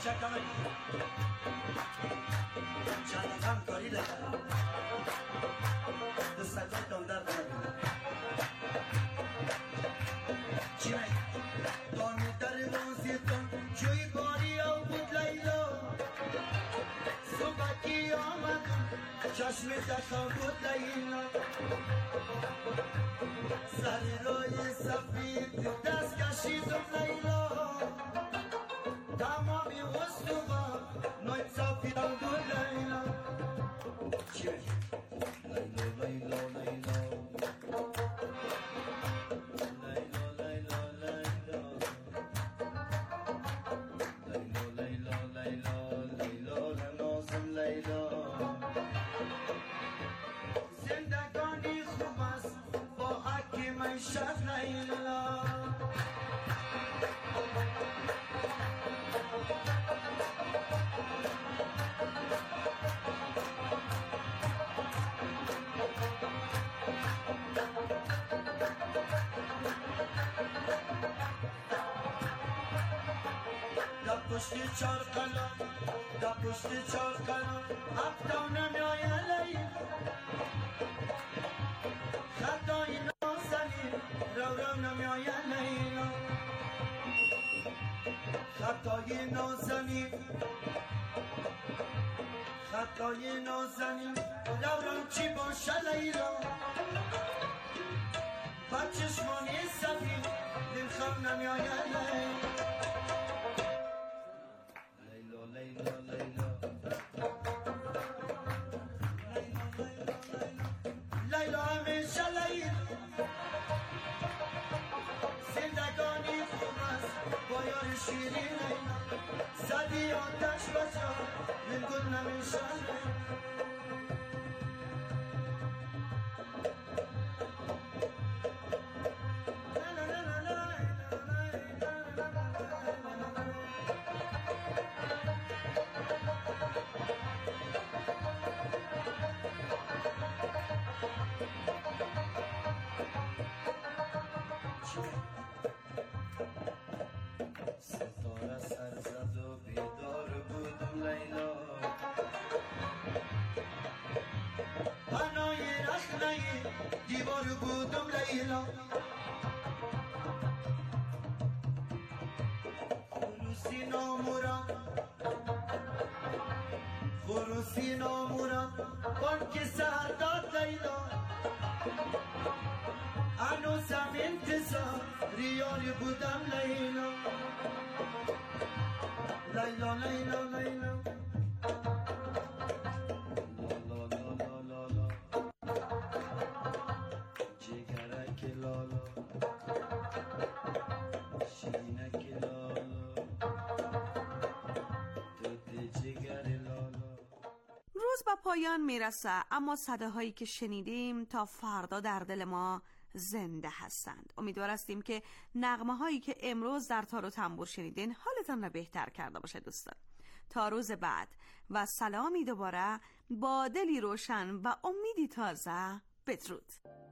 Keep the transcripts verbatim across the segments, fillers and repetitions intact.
چکمه چند هم کاری لگه دستگاه در بگیرم چیمه دارمی در موزیتون جوی باری او بود لیلا صبحکی آمد چشم دکا بود لیلا سری روی سفید دست کشیدم لیلا تمامی وستوبا نوی سفیدم بود لیلا چیمه لیلا لیلا لیلا پشتی چار قلم دا پشتی چار قلم هفتا نمیای علی خطای نازنی رو رو نمیای علی خطای نازنی خطای نازنی رو رو چی باشه لیلا بچشمانی سفید دل خم نمیای علی لیلا لیلا لیلا همیشه لیل زندگانی خوب است با یار شیرین لیلا زدی آتش بجا من گل نمیشه دیوار بودم لیلا خروسی نامورم خروسی نامورم بانک سرداد لیلا هنوزم انتظار ریاری بودم لیلا لیلا لیلا لیلا روز به پایان میرسه، اما صداهایی که شنیدیم تا فردا در دل ما زنده هستند. امیدوار هستیم که نغمه هایی که امروز در تار و تنبور شنیدین حالتان را بهتر کرده باشه دوستان. تا روز بعد و سلامی دوباره با دلی روشن و امیدی تازه. بدرود.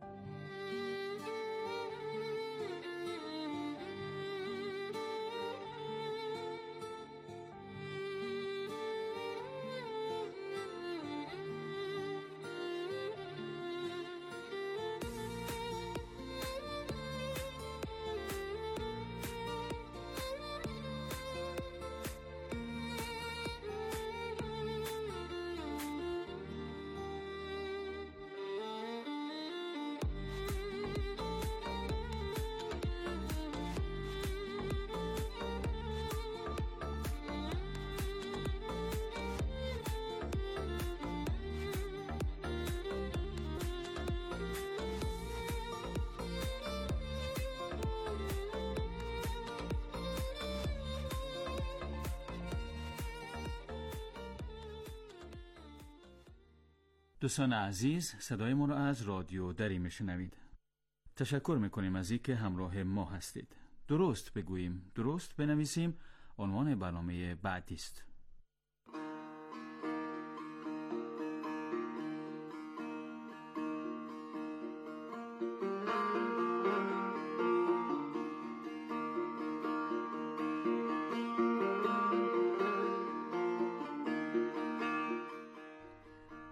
دوستان عزیز، صدای ما را از رادیو دری میشنوید. تشکر میکنیم از اینکه همراه ما هستید. درست بگوییم، درست بنویسیم عنوان برنامه بعدی است.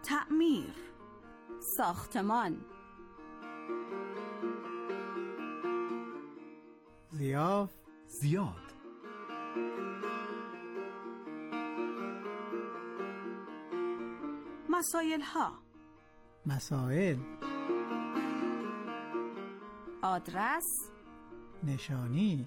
تعمیر، ساختمان، ضیاف، زیاد، مسائل ها، مسائل، آدرس، نشانی،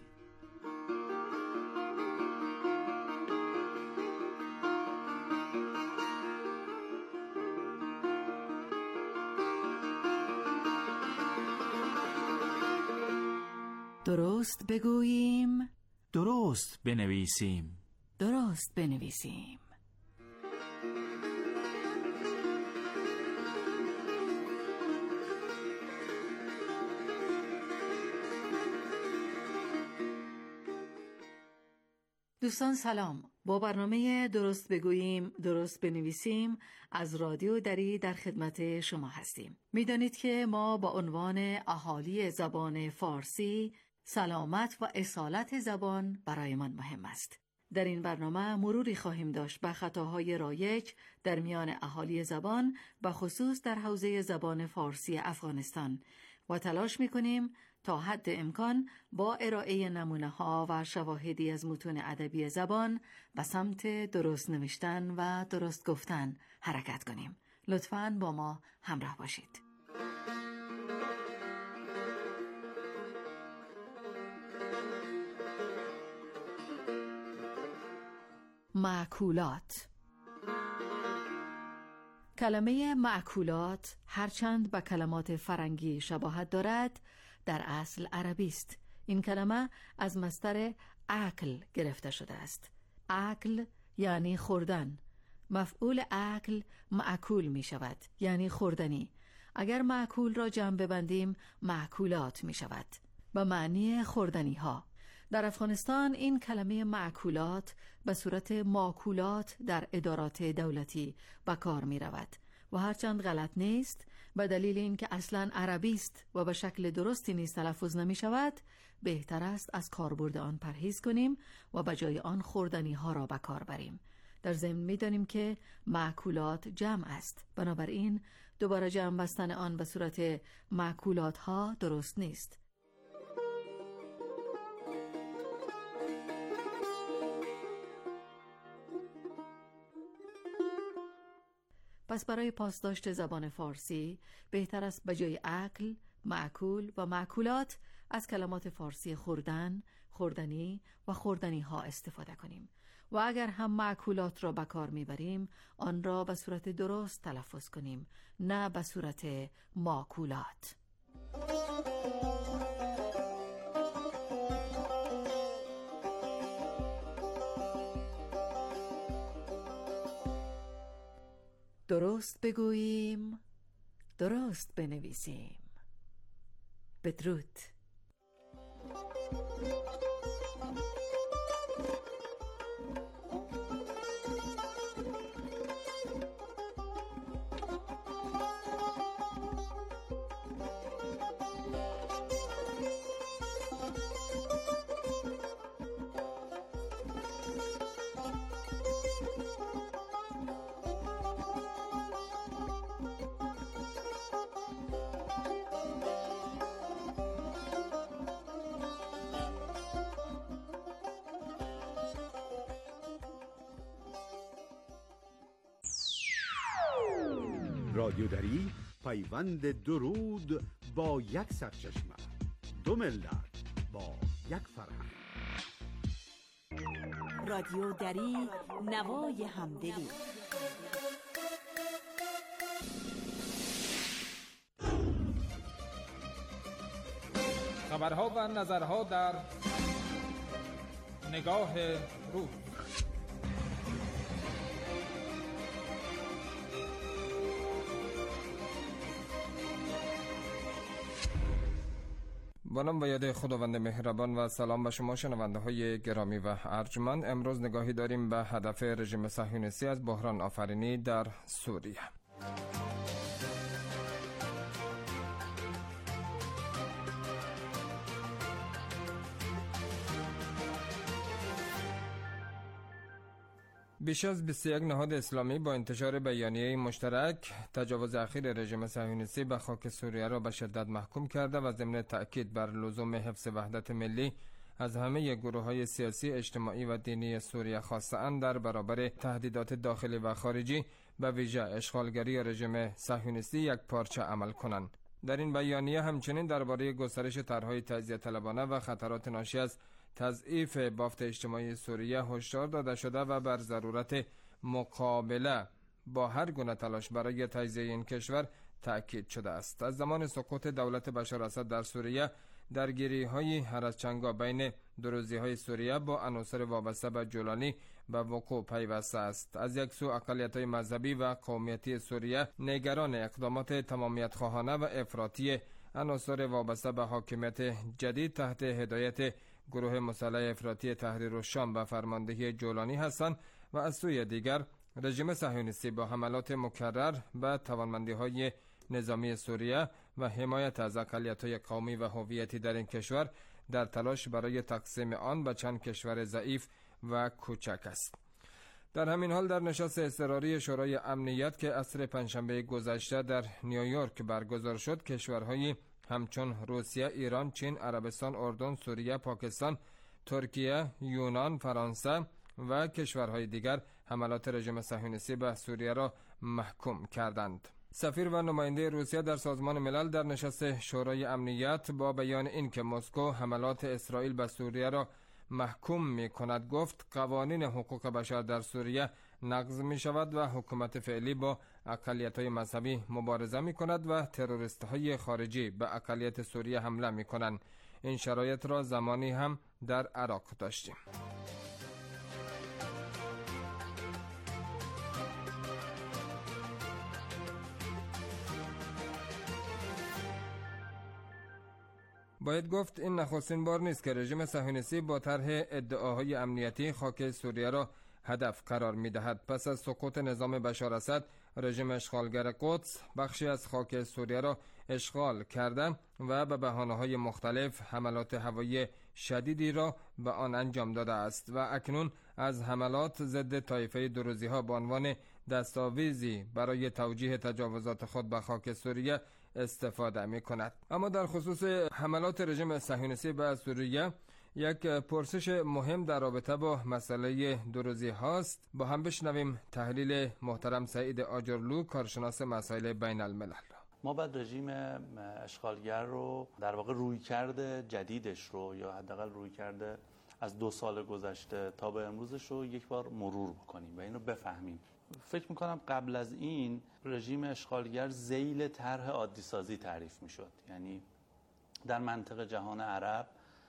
درست بگوییم، درست بنویسیم. درست بنویسیم. دوستان سلام. با برنامه درست بگوییم درست بنویسیم از رادیو دری در خدمت شما هستیم. میدانید که ما با عنوان اهالی زبان فارسی سلامت و اصالت زبان برایمان مهم است. در این برنامه مروری خواهیم داشت به خطاهای رایج در میان اهالی زبان و خصوص در حوزه زبان فارسی افغانستان و تلاش می‌کنیم تا حد امکان با ارائه نمونه‌ها و شواهدی از متون ادبی زبان به سمت درست نوشتن و درست گفتن حرکت کنیم. لطفاً با ما همراه باشید. معکولات. کلمه معکولات هرچند به کلمات فرنگی شباهت دارد، در اصل عربی است. این کلمه از مصدر اکل گرفته شده است. اکل یعنی خوردن. مفعول اکل معکول می شود، یعنی خوردنی. اگر معکول را جمع ببندیم معکولات می شود، به معنی خوردنی ها. در افغانستان این کلمه معکولات به صورت ماکولات در ادارات دولتی به کار می رود و هرچند غلط نیست، به دلیل اینکه اصلاً عربی است و به شکل درستی نیز تلفظ نمی شود، بهتر است از کاربرد آن پرهیز کنیم و به جای آن خوردنی ها را به کار بریم. در ضمن می دانیم که معکولات جمع است، بنابراین دوباره جمع بستن آن به صورت معکولات ها درست نیست. پس برای پاسداشت زبان فارسی بهتر است به جای اکل، معکول و معکولات از کلمات فارسی خوردن، خوردنی و خوردنی ها استفاده کنیم و اگر هم معکولات را به کار میبریم آن را به صورت درست تلفظ کنیم، نه به صورت ماکولات. درست بگوییم درست بنویسیم. بدرود. رادیو دری، پیوند درود با یک سرچشمه، دو ملت با یک فرهنگ. رادیو دری، نوای همدلی. خبرها و نظرها در نگاه روز. با نام و یاد خداوند مهربان و سلام به شما شنونده های گرامی و ارجمند. امروز نگاهی داریم به هدف رژیم صهیونیستی از بحران آفرینی در سوریه. بیش از بیست و یک نهاد اسلامی با انتشار بیانیه مشترک تجاوز اخیر رژیم صهیونیستی به خاک سوریه را به شدت محکوم کرده و ضمن تأکید بر لزوم حفظ وحدت ملی از همه گروه‌های سیاسی، اجتماعی و دینی سوریه خواسته‌اند در برابر تهدیدات داخلی و خارجی به ویژه اشغالگری رژیم صهیونیستی یک پارچه عمل کنند. در این بیانیه همچنین درباره گسترش طرح‌های تجزیه طلبانه و خطرات ناشی از تضعیف بافت اجتماعی سوریه هشدار داده شده و بر ضرورت مقابله با هر گونه تلاش برای تجزیه این کشور تأکید شده است. از زمان سقوط دولت بشار اسد در سوریه درگیری‌های هر از چنگا بین دروزی‌های سوریه با عناصر وابسته به جولانی به وقوع پیوسته است. از یک سو اقلیت‌های مذهبی و قومیتی سوریه نگران اقدامات تمامیت خواهانه و افراطی عناصر وابسته به حاکمیت جدید تحت هدایت گروه مسلح افراطی تحریر الشام و فرماندهی جولانی هستند و از سوی دیگر رژیم صهیونیستی با حملات مکرر به توانمندی‌های نظامی سوریه و حمایت از اقلیت‌های قومی و هویتی در این کشور در تلاش برای تقسیم آن به چند کشور ضعیف و کوچک است. در همین حال در نشست اضطراری شورای امنیت که عصر پنجشنبه گذشته در نیویورک برگزار شد، کشورهای همچون روسیه، ایران، چین، عربستان، اردن، سوریه، پاکستان، ترکیه، یونان، فرانسه و کشورهای دیگر حملات رژیم صهیونیستی به سوریه را محکوم کردند. سفیر و نماینده روسیه در سازمان ملل در نشست شورای امنیت با بیان اینکه مسکو حملات اسرائیل به سوریه را محکوم می کند گفت قوانین حقوق بشر در سوریه نقض می شود و حکومت فعلی با اقلیت‌های مذهبی مبارزه می کند و تروریست‌های خارجی به اقلیت سوریه حمله می کنند. این شرایط را زمانی هم در عراق داشتیم. باید گفت این نخستین بار نیست که رژیم صهیونیستی با طرح ادعاهای امنیتی خاک سوریه را هدف قرار می دهد. پس از سقوط نظام بشار اسد، رژیم اشغالگر قدس بخشی از خاک سوریه را اشغال کرده و به بهانه‌های مختلف حملات هوایی شدیدی را به آن انجام داده است و اکنون از حملات ضد طایفه دروزی‌ها به عنوان دستاویزی برای توجیه تجاوزات خود به خاک سوریه استفاده می کند. اما در خصوص حملات رژیم صهیونیستی به سوریه یک پرسش مهم در رابطه با مسئله دروزی هاست. با هم بشنویم تحلیل محترم سعید آجرلو، کارشناس مسائل بین الملل. ما بعد رژیم اشغالگر رو در واقع روی کرده جدیدش رو یا حداقل روی کرده از دو سال گذشته تا به امروزش رو یک بار مرور بکنیم و این رو بفهمیم. فکر میکنم قبل از این رژیم اشغالگر ذیل طرح عادی سازی تعریف میشد، یعنی در منطقه جهان عرب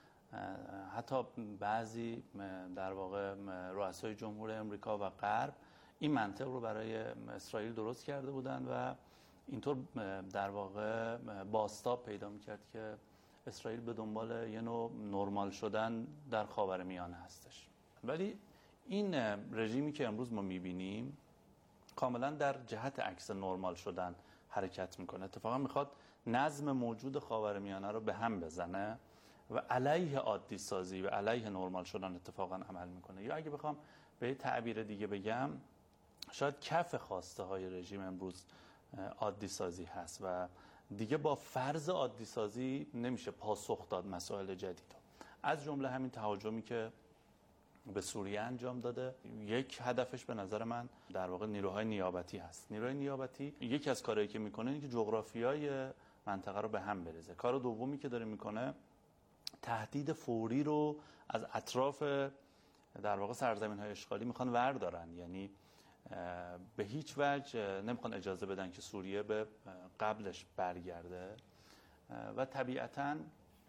حتی بعضی در واقع رؤسای جمهور امریکا و غرب این منطق رو برای اسرائیل درست کرده بودن و اینطور در واقع بازتاب پیدا میکرد که اسرائیل به دنبال یه نوع نرمال شدن در خاورمیانه هستش. ولی این رژیمی که امروز ما میبینیم کاملا در جهت عکس نرمال شدن حرکت میکنه. اتفاقا میخواد نظم موجود خاورمیانه رو به هم بزنه و علیه عادی سازی و علیه نرمال شدن اتفاقا عمل میکنه. یا اگه بخوام به تعبیر دیگه بگم، شاید کف خواسته های رژیم امروز عادی سازی هست و دیگه با فرض عادی سازی نمیشه پاسخ داد مسائل جدید. از جمله همین تهاجمی که به سوریه انجام داده، یک هدفش به نظر من در واقع نیروهای نیابتی هست. نیروهای نیابتی یکی از کارهایی که میکنه اینه که جغرافیای منطقه رو به هم بریزه. کار دومی که داره میکنه تهدید فوری رو از اطراف در واقع سرزمین‌های اشغالی میخوان وردارن، یعنی به هیچ وجه نمیخوان اجازه بدن که سوریه به قبلش برگرده و طبیعتاً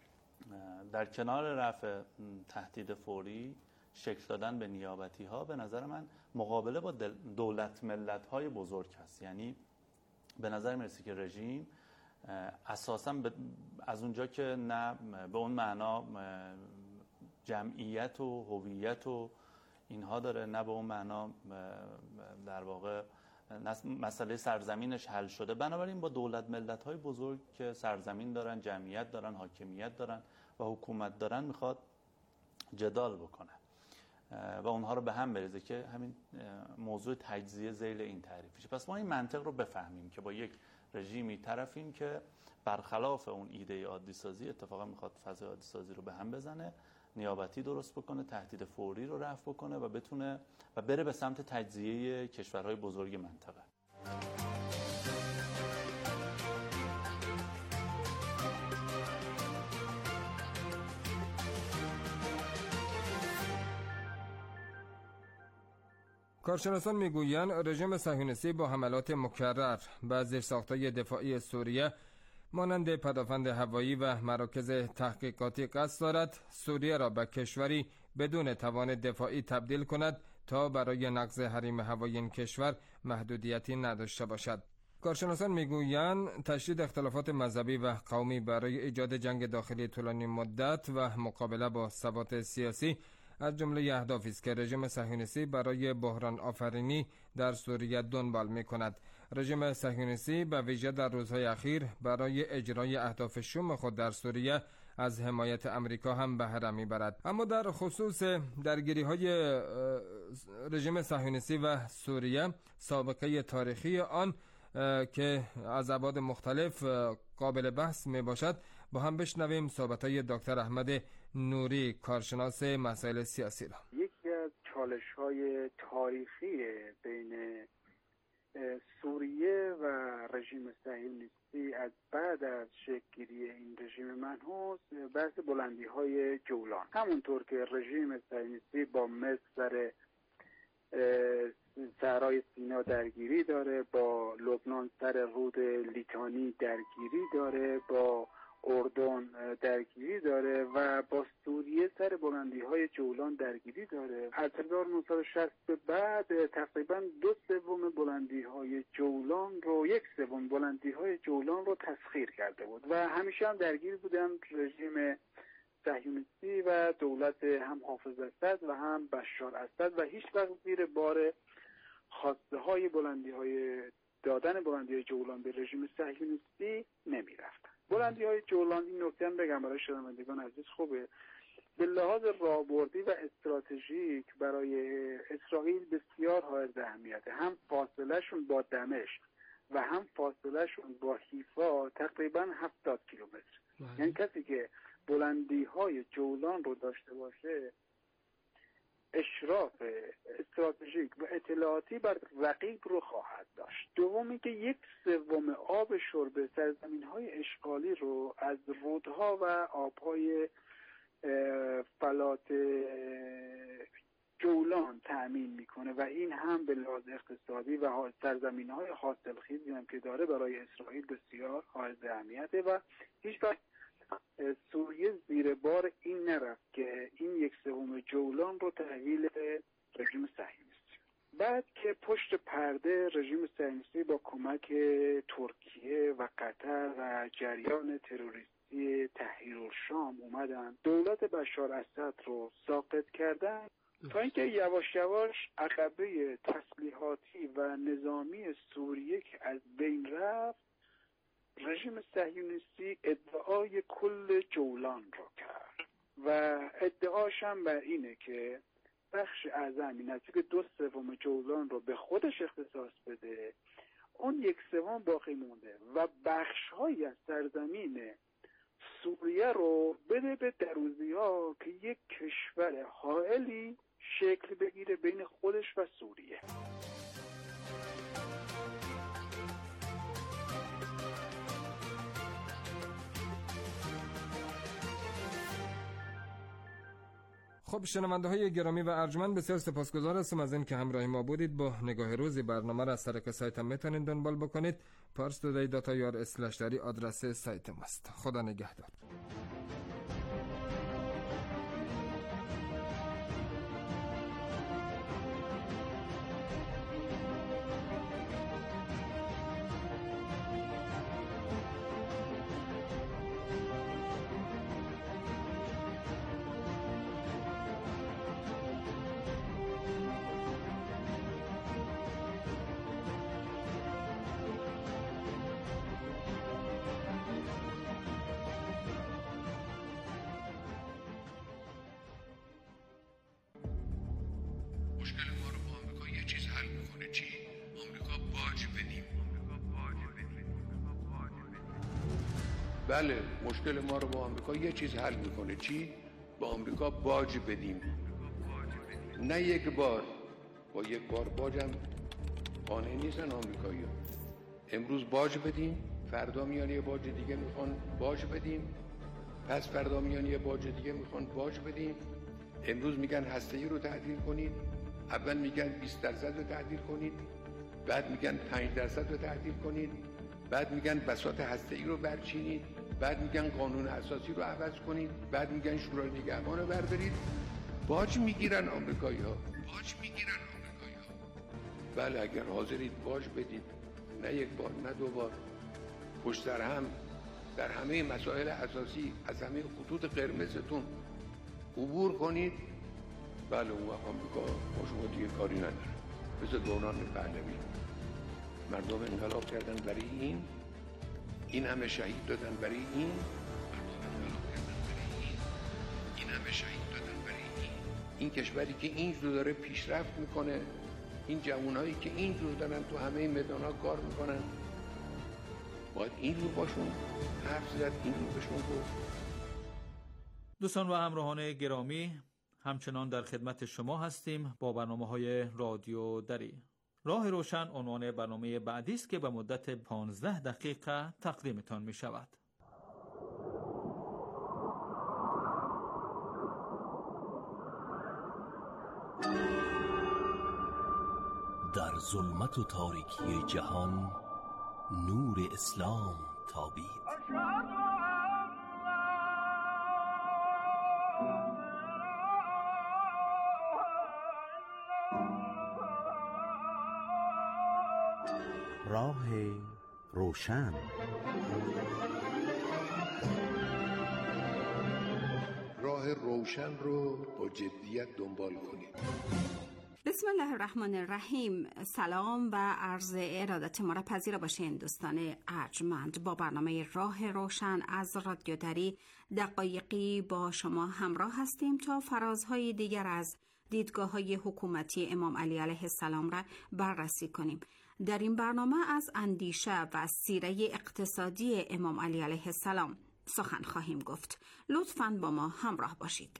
در کنار رفع تهدید فوری شکل دادن به نیابتی ها به نظر من مقابله با دولت ملت های بزرگ هست. یعنی به نظر میرسه که رژیم اساساً از اونجا که نه به اون معنا جمعیت و هویت و اینها داره، نه به اون معنا در واقع مسئله سرزمینش حل شده، بنابراین با دولت ملت های بزرگ که سرزمین دارن، جمعیت دارن، حاکمیت دارن و حکومت دارن میخواد جدال بکنه. و اونها رو به هم بریزه که همین موضوع تجزیه ذیل این تعریفشه. پس ما این منطق رو بفهمیم که با یک رژیمی طرفیم که برخلاف اون ایده عادی سازی اتفاقا میخواد فضای عادی سازی رو به هم بزنه، نیابتی درست بکنه، تهدید فوری رو رفع بکنه و بتونه و بره به سمت تجزیه کشورهای بزرگ منطقه. کارشناسان میگویند رژیم صهیونیستی با حملات مکرر به زیرساخت‌های دفاعی سوریه مانند پدافند هوایی و مراکز تحقیقاتی قصد دارد سوریه را به کشوری بدون توان دفاعی تبدیل کند تا برای نقض حریم هوایی این کشور محدودیتی نداشته باشد. کارشناسان میگویند تشدید اختلافات مذهبی و قومی برای ایجاد جنگ داخلی طولانی مدت و مقابله با ثبات سیاسی از جمله اهدافی است که رژیم صهیونیستی برای بحران آفرینی در سوریه دنبال می‌کند. رژیم صهیونیستی به ویژه در روزهای اخیر برای اجرای اهداف شوم خود در سوریه از حمایت امریکا هم بهره می‌برد. اما در خصوص درگیری‌های رژیم صهیونیستی و سوریه سابقه تاریخی آن که از ابعاد مختلف قابل بحث می باشد با هم بشنویم صحبت‌های دکتر احمد نوری کارشناس مسائل سیاسی را. یکی از چالش‌های تاریخی بین سوریه و رژیم صهیونیستی از بعد از شکل‌گیری این رژیم منحوس بحث بلندی‌های جولان، همونطور که رژیم صهیونیستی با مصر سر صحرای سینا درگیری داره، با لبنان سر رود لیتانی درگیری داره، با اردن درگیری داره و با سوریه سر بلندی‌های جولان درگیری داره. از هزار و نهصد و شصت به بعد تقریبا دو سوم بلندی‌های جولان رو یک سوم بلندی‌های جولان رو تسخیر کرده بود و همیشه هم درگیر بودن رژیم صهیونیستی و دولت هم حافظ اسد و هم بشار اسد و هیچ وقت زیر بار خواسته های بلندی های دادن بلندی های جولان به رژیم صهیونیستی نمی رفتن. بلندی های جولان، این نکته هم بگم برای شنوندگان عزیز خوبه، به لحاظ راهبردی و استراتژیک برای اسرائیل بسیار حائز اهمیته. هم فاصله شون با دمشق و هم فاصله شون با حیفا تقریبا هفتاد کیلومتر. یعنی کسی که بلندی های جولان رو داشته باشه اشراف استراتژیک و اطلاعاتی بر رقیب رو خواهد داشت. دومی که یک سوم آب شرب سرزمین های اشغالی رو از رودها و آبهای فلات جولان تأمین میکنه و این هم به لحاظ اقتصادی و سرزمین های حاصلخیزی هم که داره برای اسرائیل بسیار حائز اهمیته و هیچ وقت سوریه زیر بار این نرفت که این یک سوم جولان رو تحویل رژیم صهیونیستی. بعد که پشت پرده رژیم صهیونیستی با کمک ترکیه و قطر و جریان تروریستی تحریرالشام اومدن دولت بشار اسد رو ساقط کردن تا اینکه یواش یواش عقبه تسلیحاتی و نظامی سوریه که از بین رفت، رژیم صهیونیستی ادعای کل جولان رو کرد و ادعاش هم بر اینه که بخش اعظمی نزدیک دو سوم جولان رو به خودش اختصاص بده، اون یک سوم باقی مونده و بخش‌هایی از سرزمین سوریه رو بده به دروزی‌ها که یک کشور حائلی شکل بگیره بین خودش و سوریه. خب شنونده های گرامی و ارجمند، بسیار سپاسگزار هستم از این که همراه ما بودید. با نگاه روزی برنامه را از طریق سایت هم میتونید دنبال بکنید. پارس تودی دات آی آر اسلش داری آدرس سایت ماست. خدا نگهدار. بله مشکل ما رو با آمریکا یه چیز حل میکنه. چی؟ با آمریکا باج بدیم. نه یک بار، با یک بار باجم قانع نیستن آمریکایی‌ها. امروز باج بدیم، فردا میان یه باج دیگه میخوان باج بدیم، پس فردا میان یه باج دیگه میخوان باج بدیم. امروز میگن هسته‌ای رو تعدیل کنید، اول میگن بیست درصد رو تعدیل کنید، بعد میگن پنج درصد رو تعدیل کنید، بعد میگن بساط هسته‌ای رو برچینید، بعد میگن قانون اساسی رو عوض کنید، بعد میگن شورای نگهبان رو بردارید. باج میگیرن آمریکایی‌ها، باج میگیرن آمریکایی‌ها. بله اگر حاضرید باج بدید، نه یک بار نه دو بار، پشت سر هم در همه مسائل اساسی از همه خطوط قرمزتون عبور کنید، بله اون وقت آمریکا با شما دیگه کاری نداره. مثل دوران پهلوی مردم انقلاب کردن برای این، این همه شهید دادن برای این، مردم انقلاب کردن برای این، این همه شهید دادن برای این. این کشوری که اینجور داره پیشرفت میکنه، این جوانایی که اینجور دارن تو همه میدانا کار میکنن، باید این رو باشون حرف زد، این رو بهشون گفت. دوستان و همراهان گرامی، همچنان در خدمت شما هستیم با برنامه‌های رادیو دری. راه روشن عنوان برنامه بعدی است که به مدت پانزده دقیقه تقدیمتان می شود. در ظلمت و تاریکی جهان نور اسلام تابید. راه روشن. راه روشن رو با جدیت دنبال کنید. بسم الله الرحمن الرحیم. سلام و عرض ارادت ما را پذیرا باشین دوستان ارجمند. با برنامه راه روشن از رادیو دری دقایقی با شما همراه هستیم تا فرازهای دیگر از دیدگاه‌های حکومتی امام علی علیه السلام را بررسی کنیم. در این برنامه از اندیشه و سیره اقتصادی امام علی علیه السلام سخن خواهیم گفت. لطفاً با ما همراه باشید.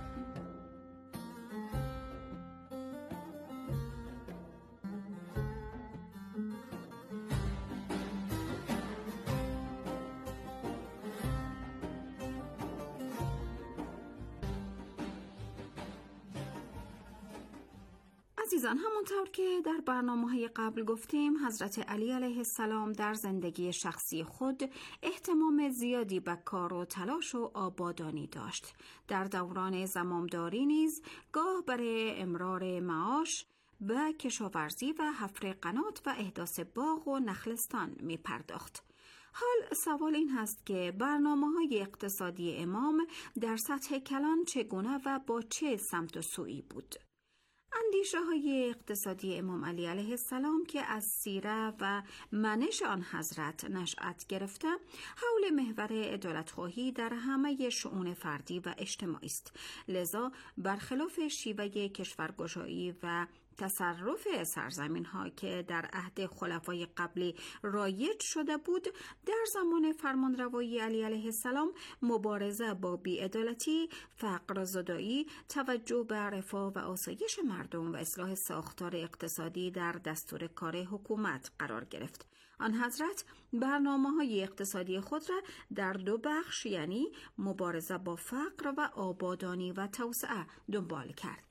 عزیزان، همونطور که در برنامه‌های قبل گفتیم، حضرت علی علیه السلام در زندگی شخصی خود اهتمام زیادی به کار و تلاش و آبادانی داشت. در دوران زمامداری نیز گاه برای امرار معاش به کشاورزی و حفر قنات و احداث باغ و نخلستان می پرداخت. حال سوال این هست که برنامه‌های اقتصادی امام در سطح کلان چگونه و با چه سمت و سویی بود؟ اندیشه های اقتصادی امام علی علیه السلام که از سیره و منش آن حضرت نشأت گرفته، حول محور عدالت‌خواهی در همه شؤون فردی و اجتماعی است. لذا برخلاف شیوه کشورگشایی و تصرف سرزمین ها که در عهد خلفای قبلی رایج شده بود، در زمان فرمانروایی علی علیه السلام مبارزه با بی‌عدالتی، فقر زدایی، توجه به رفاه و آسایش مردم و اصلاح ساختار اقتصادی در دستور کار حکومت قرار گرفت. آن حضرت برنامه‌های اقتصادی خود را در دو بخش، یعنی مبارزه با فقر و آبادانی و توسعه دنبال کرد.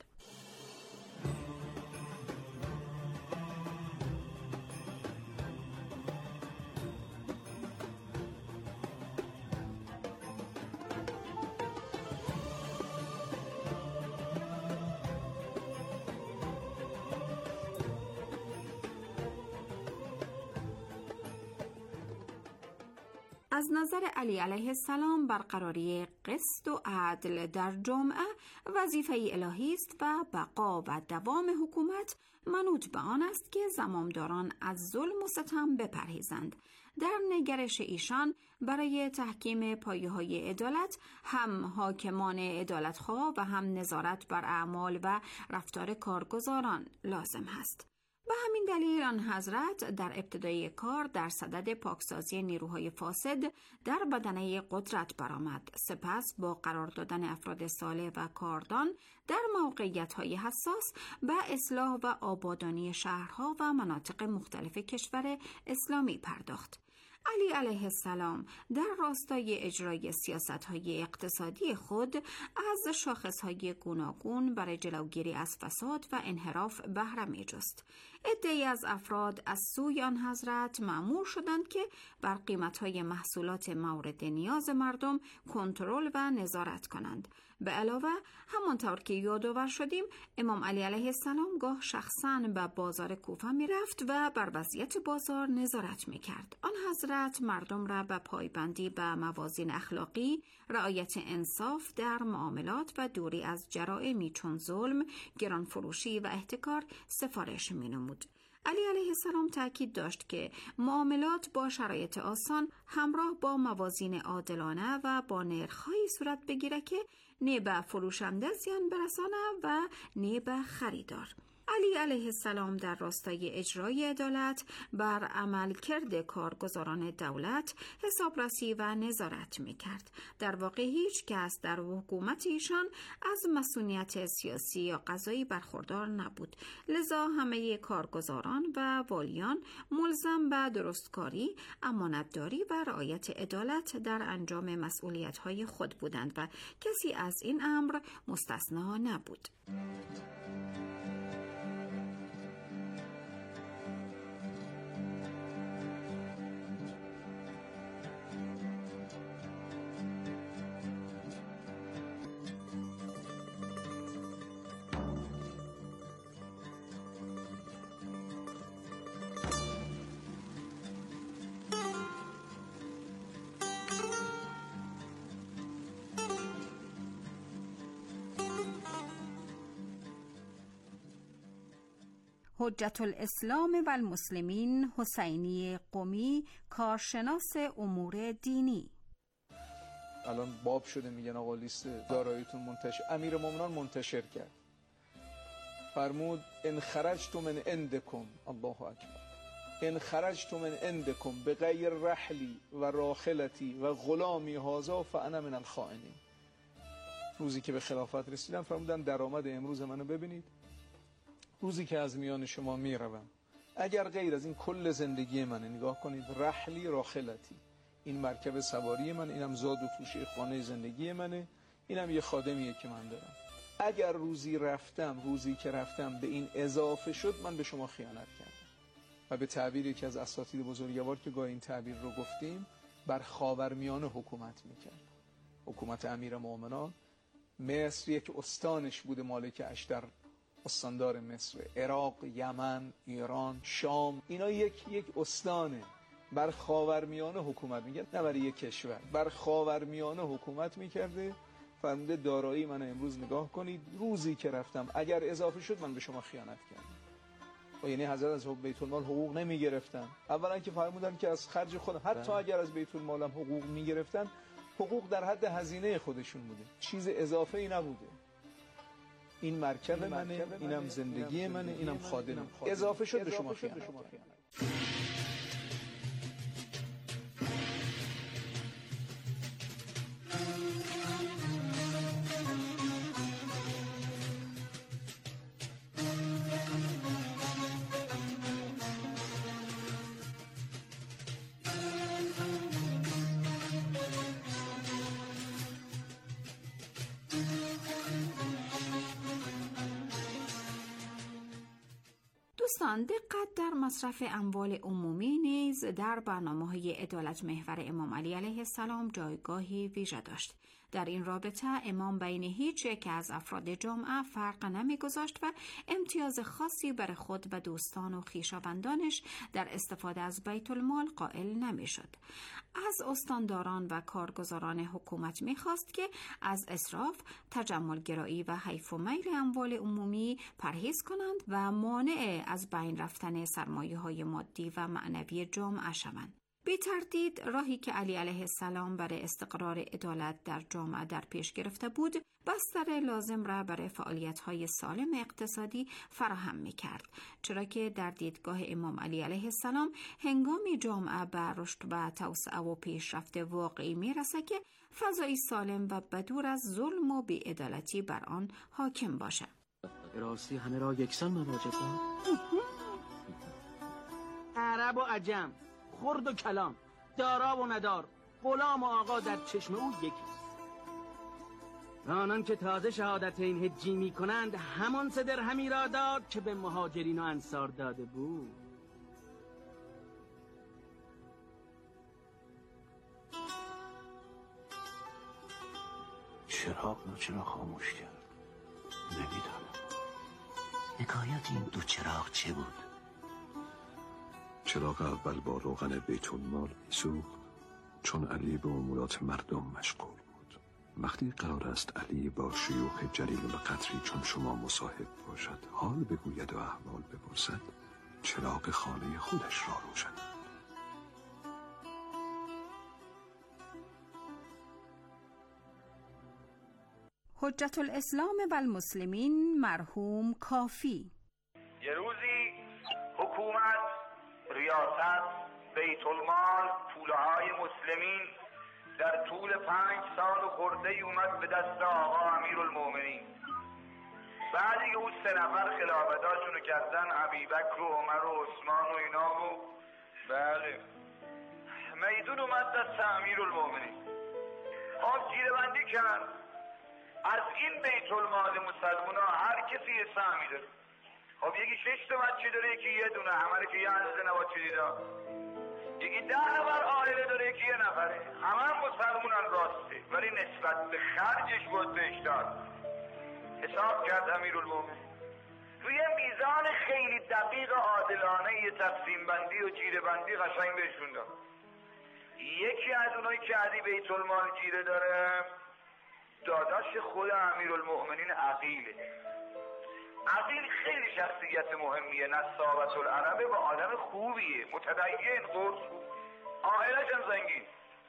از نظر علی علیه السلام برقراری قسط و عدل در جامعه وظیفه الهی است و بقا و دوام حکومت منوط به آن است که زمامداران از ظلم و ستم بپرهیزند. در نگرش ایشان برای تحکیم پایه‌های عدالت هم حاکمان عدالت‌خواه و هم نظارت بر اعمال و رفتار کارگزاران لازم است. به همین دلیل آن حضرت در ابتدای کار در صدد پاکسازی نیروهای فاسد در بدنه قدرت برآمد. سپس با قرار دادن افراد صالح و کاردان در موقعیت‌های حساس به اصلاح و آبادانی شهرها و مناطق مختلف کشور اسلامی پرداخت. علی علیه السلام در راستای اجرای سیاست‌های اقتصادی خود از شاخص‌های گوناگون برای جلوگیری از فساد و انحراف بهره می‌جست. عده‌ای از افراد از سوی آن حضرت مأمور شدند که بر قیمت‌های محصولات مورد نیاز مردم کنترل و نظارت کنند. به علاوه همانطور که یادآور شدیم، امام علی علیه السلام گاه شخصاً به بازار کوفه می رفت و بر وضعیت بازار نظارت می کرد. آن حضرت مردم را به پایبندی به موازین اخلاقی، رعایت انصاف در معاملات و دوری از جرائمی چون ظلم، گرانفروشی و احتکار سفارش می نمود. علی علیه السلام تأکید داشت که معاملات با شرایط آسان همراه با موازین عادلانه و با نرخ‌هایی صورت بگیره که نه به فروشنده زیان برسانه و نه به خریدار. علی علیه السلام در راستای اجرای عدالت بر عملکرد کارگزاران دولت حسابرسی و نظارت می‌کرد. در واقع هیچ کس در حکومت ایشان از مسئولیت سیاسی یا قضایی برخوردار نبود. لذا همه کارگزاران و والیان ملزم به درستکاری، امانتداری و رعایت عدالت در انجام مسئولیت‌های خود بودند و کسی از این امر مستثنا نبود. حجت الاسلام و المسلمین حسینی قمی، کارشناس امور دینی. الان باب شده میگن آقا لیست داراییتون منتشر، امیر مومنان منتشر کرد، فرمود ان خرجتم من عندکم، الله اکبر، ان خرجتم من عندکم بغیر رحلی و راحلتی و غلامی هذا فانا من الخائنین. روزی که به خلافت رسیدم فرمودن درآمد امروز منو ببینید، روزی که از میان شما میروم اگر غیر از این کل زندگی منه، نگاه کنید، رحلی راحلتی، این مرکب سواری من، اینم زاد و توشه خانه زندگی منه، اینم یه خادمیه که من دارم، اگر روزی رفتم روزی که رفتم به این اضافه شد من به شما خیانت کردم. و به تعبیر یکی از اساتید بزرگوار که گاه این تعبیر رو گفتیم، بر خاورمیانه حکومت میکرد. حکومت امیر مومنان، مصر یک استانش بوده، مالک اشتر استاندار مصر، عراق، یمن، ایران، شام، اینا یک یک استانه، بر خاورمیانه حکومت میکرد، نه برای یک کشور، بر خاورمیانه حکومت میکرده. فرموده دارایی من امروز نگاه کنید، روزی که رفتم اگر اضافه شد من به شما خیانت کردم. و یعنی حضرت از بیت المال حقوق نمیگرفتن، اولا که فرمودن که از خرج خودم، حتی اگر از بیت المالم حقوق میگرفتن، حقوق در حد هزینه خودشون بوده، چیز اضافه ای نبوده. این مرکب منه، اینم زندگی منه، اینم خادمم، اضافه شد به شما خیانت کردم. دوستان، دقت در مصرف اموال عمومی نیز در برنامه‌های عدالت محور امام علی علیه السلام جایگاهی ویژه داشت. در این رابطه امام بین هیچ یک از افراد جامعه فرق نمی‌گذاشت و امتیاز خاصی بر خود و دوستان و خویشاوندانش در استفاده از بیت المال قائل نمی‌شد. از استانداران و کارگزاران حکومت می‌خواست که از اسراف، تجملگرایی و حیف و میل اموال عمومی پرهیز کنند و مانع از بین رفتن سرمایه‌های مادی و معنوی جامعه شوند. به تردید راهی که علی علیه السلام برای استقرار عدالت در جامعه در پیش گرفته بود، بستر لازم را برای فعالیت‌های سالم اقتصادی فراهم می‌کرد، چرا که در دیدگاه امام علی علیه السلام هنگامی جامعه به رشد و توسعه و پیشرفت واقعی می‌رسد که فضای سالم و بدور از ظلم و بی‌عدالتی بر آن حاکم باشد. راستی همه را یکسان مواجه کن. عرب و عجم، خرد و کلام، دارا و ندار، غلام و آقا در چشم او یکی است. آنان که تازه شهادتین حجی می کنند همان سه درهمی را داد که به مهاجرین و انصار داده بود. چراغ رو چرا خاموش کرد؟ نمیدونم. حکایت این دو چراغ چه بود؟ چراغ اول با روغن بیت المال سوخت چون علی به امورات مردم مشغول بود. وقتی قرار است علی با شیوخ جلیل القدری چون شما مصاحب باشد، حال بگوید و احوال بپرسد، چراغ خانه خودش را روشن. حجت الاسلام و المسلمین مرحوم کافی. یه روزی حکومت، ریاست، بیت المال، پولهای مسلمین در طول پنج سال و خرده‌ای اومد به دست آقا امیرالمومنین. بعد دیگه اون سه نفر خلافتاشونو کردن، ابوبکر و عمر و عثمان و اینا و بله میدون اومد دست امیرالمومنین. خب جیره‌بندی کرد از این بیت المال مسلمان ها هر کسی یه سهمی داره. خب یکی شش تا بچه داره، یکی یه دونه، همه که یه اندازه نباید چیزی دار. یکی ده نفر عائله داره، یکی یه نفره. همه هم مسلمونن راسته، ولی نسبت به خرجش باید بهش داد. حساب کرد امیرالمومنین روی میزان خیلی دقیق عادلانه یه تقسیم بندی و جیره بندی قشنگ بهشون داد. یکی از اونایی که علی بیت المال جیره داره داداش خود امیرالمومنین عقیله. عقیل خیلی شخصیت مهمیه، نصابت العربه و آدم خوبیه، متدین، قرص، عائلش هم زنگین.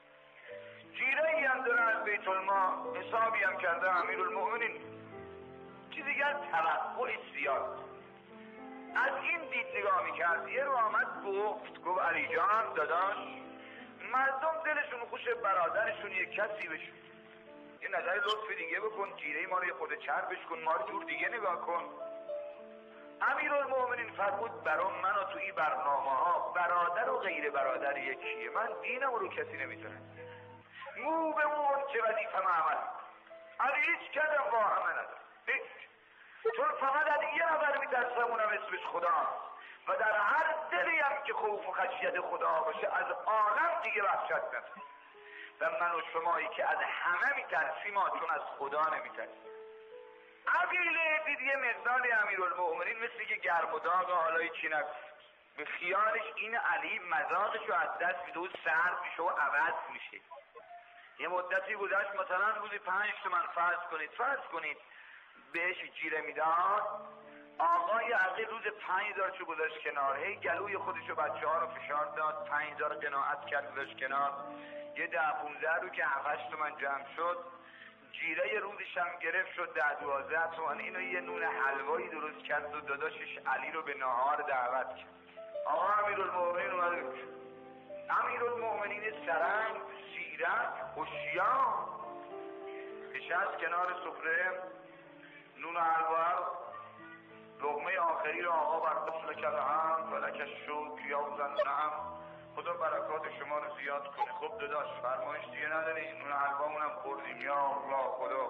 جیره ای هم داره از بیت المال، حسابی هم کرده امیرالمومنین. چیزی دیگر توقع زیاد از این دید نگاه میکرد. یه رو آمد گفت گفت علی جان داداش، مردم دلشون خوش برادرشون یه کسی بشون، یه نظر لطف دیگه بکن، جیره ما رو یه خود چربش کن، ما رو جور دیگه نگاه کن. امیرالمومنین فرمود برام من و تو این برنامه ها برادر و غیر برادر یکیه، من دینم رو کسی نمیتونه، مو به مو چه وظیفه عمل علی هیچ کدم با همه نداره، چون فقط از یه نفر میترسم، اونم اسمش خدا، و در هر دلی هم که خوف و خشیت خدا باشه از عالم دیگه وحشت نداره. و من و شمایی که از همه میترسیم چون از خدا نمیترسیم. عقیله دید یه مقدار امیرالمومنین مثل که گرم و داغ حالای چی نگفت، به خیالش این علی مذاقش رو از دست میده و سرد میشه و عوض میشه. یه مدتی گذشت، مثلا روزی پنج تومن فرض کنید فرض کنید بهش جیره میداد. آقای عقیل روز پنج هزار چو گذاشت کنار، هی گلوی خودشو بچه ها رو فشار داد، پنج هزار قناعت کرد گذاشت کنار. یه ده پونزه رو که هفتش تومن جمع شد، جیره روزش هم گرفت شد ده دوازده تومن. اینو یه نون حلوایی درست کرد و داداشش علی رو به نهار دعوت کرد. آقا امیرالمومنین اومده بود، امیرالمومنین سرنگ، سیرک، هوشیار نشست کنار سفره، نون حلوا، لقمه آخری رو آقا برداشت، لک الحمد و لک الشکر یا زنم، خدا برکات شما رو زیاد کنه. خب داداش فرمایش دیگه نداری؟ نون حلوامون هم خوردیم، یا الله خدا.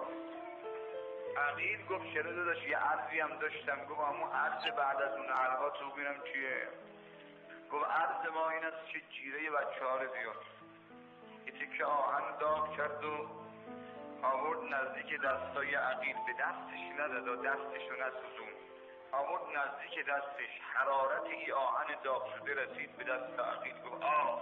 عقیل گفت چرا داداش، یه عرضی هم داشتم. گفت اما عرض بعد از اون حلوا تو بینم چیه؟ گفت عرض ما این است که جیره بچه ها رو زیاد. یه تکه آهن داغ کرد و آورد نزدیک دستای عقیل، به دستش نداد و دستش رو نسوزون، آورد نزدیک دستش، حرارت ای آهن داغ شده رسید به دست عقیل. گفت آه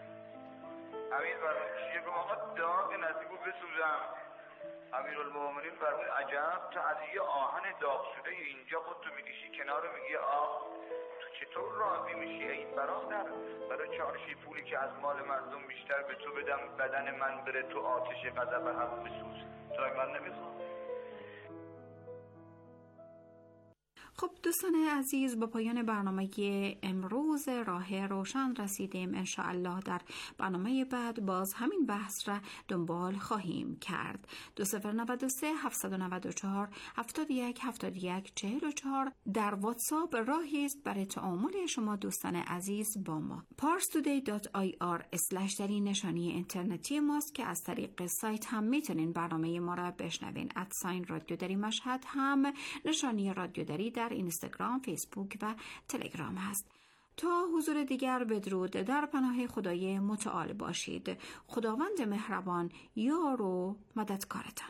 امیر فرمود چیه؟ گفت آقا داغ نزدیک رو بسوزم. امیرالمومنین فرمود عجب، تو از یه آهن داغ شده اینجا خود تو میکشی کنار میگی آه، تو چطور راضی میشی ای برادر برای چارشی پولی که از مال مردم بیشتر به تو بدم بدن من بره تو آتش غضب حق بسوز؟ تو من نمیخوام. خب دوستان عزیز، با پایان برنامه امروز راه روشن رسیدیم. انشاءالله در برنامه بعد باز همین بحث را دنبال خواهیم کرد. دو صفر نود و سه هفتصد و نود و چهار هفتاد و یک هفتاد و یک چهل و چهار در واتساپ راهی است برای تعامل شما دوستان عزیز با ما. پارس تودی دات آی آر اسلش در این نشانی اینترنتی ماست که از طریق سایت هم میتونین برنامه ما را بشنوین. ادساین رادیو دری مشهد هم نشانی رادیو دری در اینستاگرام، فیسبوک و تلگرام هست. تا حضور دیگر بدرود، در پناه خدای متعال باشید. خداوند مهربان یار و مددکارتان.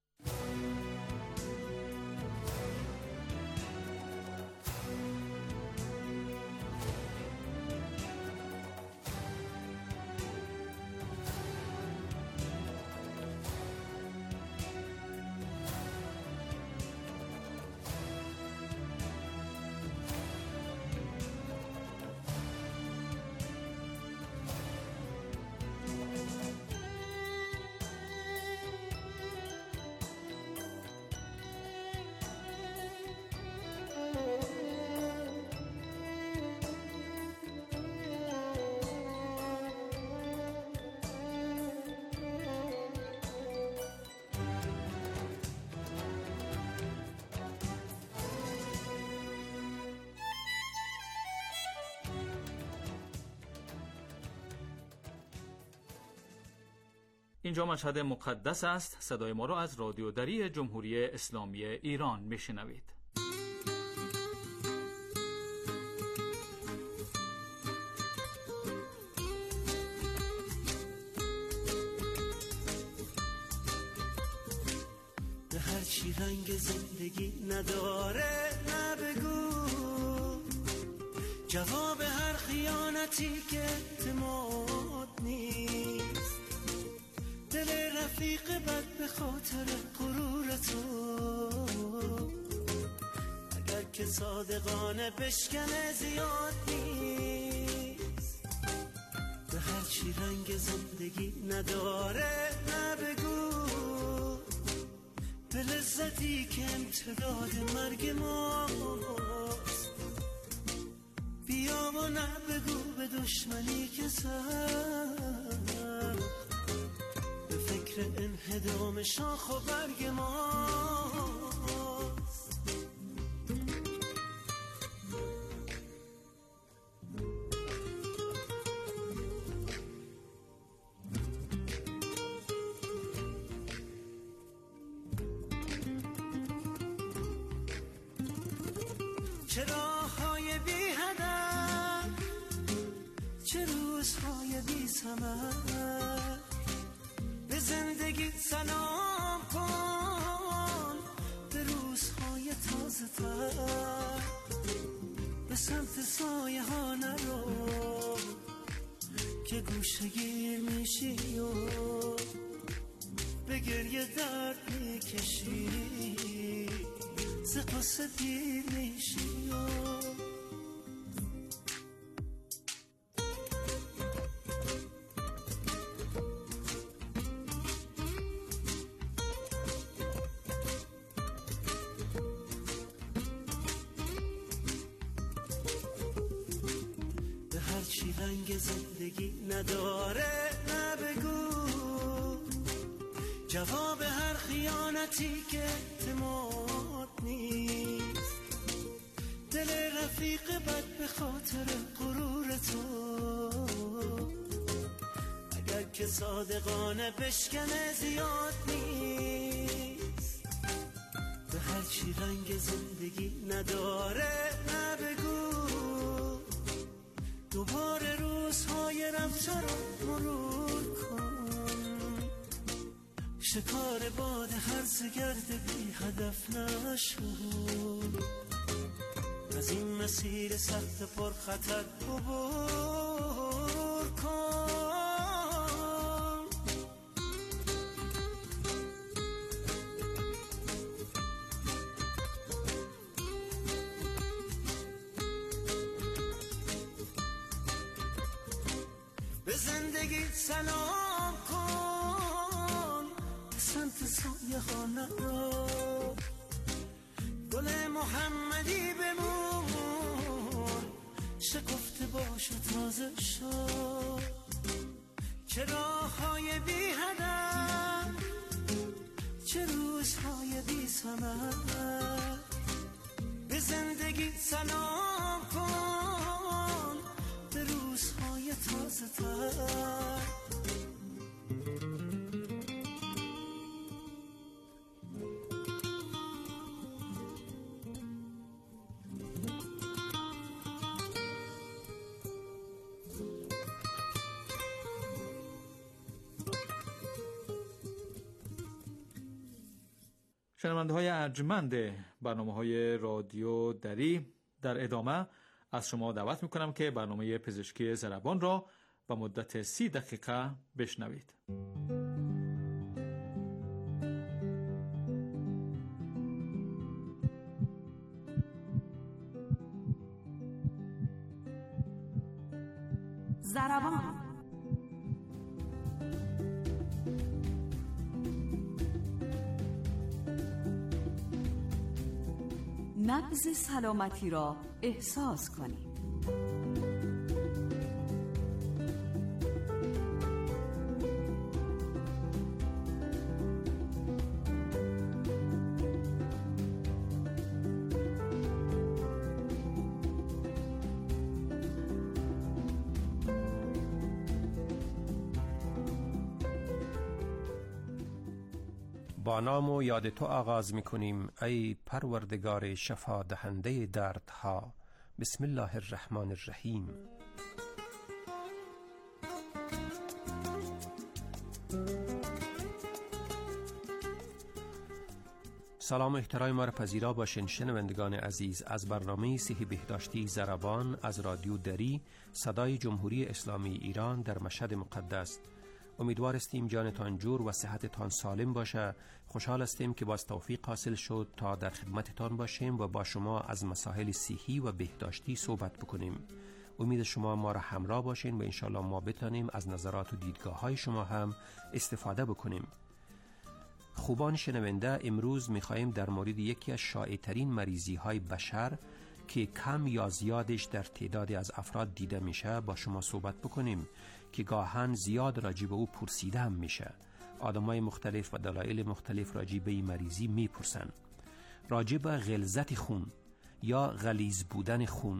اینجا مشهد مقدس است. صدای ما را از رادیو دری جمهوری اسلامی ایران میشنوید. به هر چی رنگ زندگی نداره نبگو، جواب هر خیانتی که اعتماد نیست، دل رفیق بد به خاطر غرور تو، اگر که صادقانه بشکنه زیاد نیست. به هر چی رنگ زندگی نداره نبگو، به لذتی که امتداد مرگ ماست، بیا و نبگو به دشمنی که سر به فکر انهدام شاخ و برگ ماست. چه راه‌های بی هدف، چه روزهای بی ثمر، به زندگی سلام کن، به روزهای تازه تر، به سمت سایه ها نرو که گوشه گیر میشی و به گریه درد میکشی، ز قصه دیر میشی و چی رنگ زندگی نداره نبگو، جواب هر خیانتی که اعتماد نیست، دل رفیق بد به خاطر غرور تو، اگر که صادقانه بشکنه زیاد نیست. به هر چی رنگ زندگی نداره نبگو، دوباره روزهای رفته رو مرور کن، شکار باد هرز گرد بی هدف نشو، از این مسیر سخت پر خطر عبور کن. به زندگی سلام کن، سمت سایه ها نرو، گل محمدی بمون، شکفته باش و تازه شو، چه راه های بی هدف، چه روزهای بی ثمر، به زندگی سلام کن، به روزهای تازه تر. شنونده های ارجمند برنامه های رادیو دری، در ادامه از شما دعوت میکنم که برنامه پزشکی ضربان را با مدت سی دقیقه بشنوید. ضربان نبض سلامتی را احساس کنید. با نام و یاد تو آغاز می‌کنیم ای پروردگار شفا دهنده دردها. بسم الله الرحمن الرحیم. سلام و احترام ما را پذیرا باشین شنوندگان عزیز از برنامه صحی بهداشتی ضربان از رادیو دری، صدای جمهوری اسلامی ایران در مشهد مقدس. امیدوار استیم جانتان جور و صحتتان سالم باشه. خوشحال استیم که باز توفیق حاصل شد تا در خدمتتان باشیم و با شما از مسائل صحی و بهداشتی صحبت بکنیم. امید شما ما را همراه باشین و انشالله ما بتانیم از نظرات و دیدگاه های شما هم استفاده بکنیم. خوبان شنونده، امروز میخواییم در مورد یکی از شایع ترین مریضی های بشر که کم یا زیادش در تعدادی از افراد دیده میشه با شما صحبت بکنیم که گاهن زیاد راجع به او پرسیده هم میشه. آدمای مختلف و دلایل مختلف راجع به این مریضی میپرسن. راجع به غلظت خون یا غلیظ بودن خون.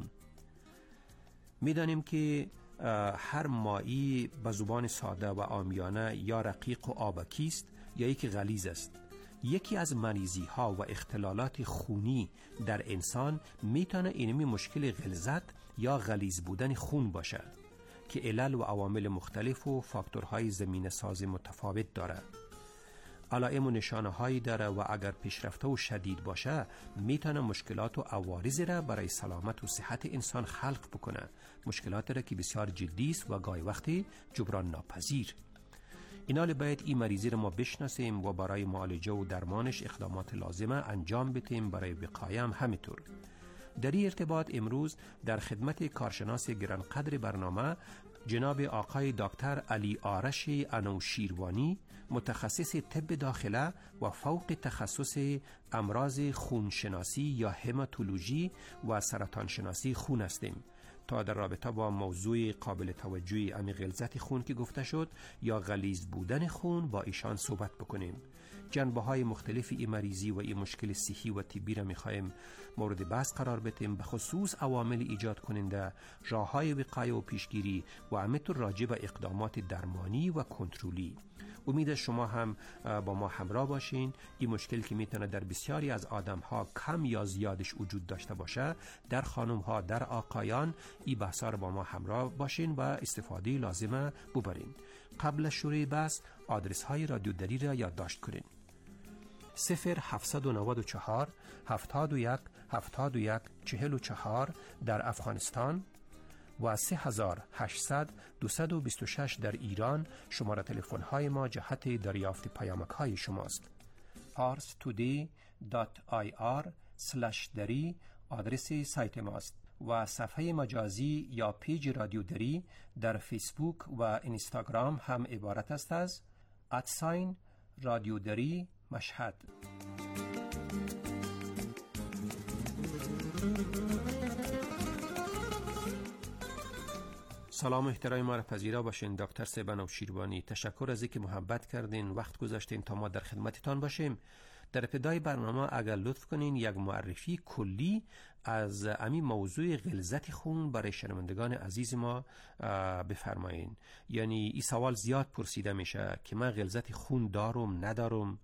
میدانیم که هر مایی به زبان ساده و عامیانه یا رقیق و آبکی است یا یکی غلیظ است. یکی از مریضی ها و اختلالات خونی در انسان میتونه اینمی مشکل غلظت یا غلیظ بودن خون باشه که علل و عوامل مختلف و فاکتورهای زمینه ساز متفاوت داره. علائم و نشانه هایی داره و اگر پیشرفته و شدید باشه میتونه مشکلات و عوارض را برای سلامت و صحت انسان خلق بکنه. مشکلات را که بسیار جدی است و گاهی وقتی جبران ناپذیر. اینال باید این مریضی را ما بشناسیم و برای معالجه و درمانش اقدامات لازمه انجام بدیم. برای وقایه هم همینطور. در این ارتباط امروز در خدمت کارشناس گرانقدر برنامه جناب آقای دکتر علی آرش انوشیروانی، متخصص طب داخله و فوق تخصص امراض خونشناسی یا هماتولوژی و سرطان شناسی خون هستیم تا در رابطه با موضوع قابل توجهی امی غلظت خون که گفته شد یا غلیظ بودن خون با ایشان صحبت بکنیم. جنبه های مختلف این مریضی و این مشکل صحی و طبی را میخوایم مورد بحث قرار بدیم، به خصوص عوامل ایجاد کننده، راه های وقایه و پیشگیری و همینطور راجع به اقدامات درمانی و کنترلی. امید شما هم با ما همراه باشین. این مشکل که میتونه در بسیاری از آدم ها کم یا زیادش وجود داشته باشه، در خانم ها، در آقایان، این بحثا رو با ما همراه باشین و استفاده لازمه ببرین. قبل شروع بحث آدرس های رادیو دری را یادداشت کنین: صفر هفتصد و نود و چهار هفتاد و یک هفتاد و یک چهل و چهار در افغانستان و سه هزار و هشتصد دویست و بیست و شش در ایران. شماره تلفن های ما جهت دریافت پیامک های شماست. پارس تودی دات آی آر اسلش دری آدرس سایت ماست و صفحه مجازی یا پیج رادیو دری در فیسبوک و اینستاگرام هم عبارت است از ادساین رادیو دری مشهد. سلام احترام ما را پذیرا باشین. دکتر سیبانو شیروانی، تشکر از اینکه محبت کردین، وقت گذاشتین تا ما در خدمتتان باشیم. در ابتدای برنامه اگر لطف کنین یک معرفی کلی از همین موضوع غلظت خون برای شنوندگان عزیز ما بفرمایین. یعنی این سوال زیاد پرسیده میشه که من غلظت خون دارم ندارم،